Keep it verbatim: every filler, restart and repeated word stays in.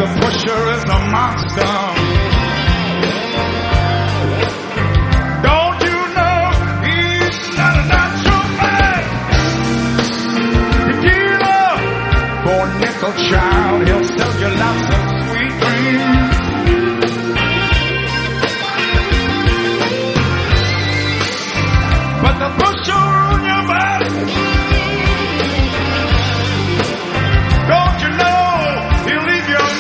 the pusher is a monster. Don't you know he's not a natural man? Tequila for a nickel, child, he'll sell you lots of sweet dreams. But the pusher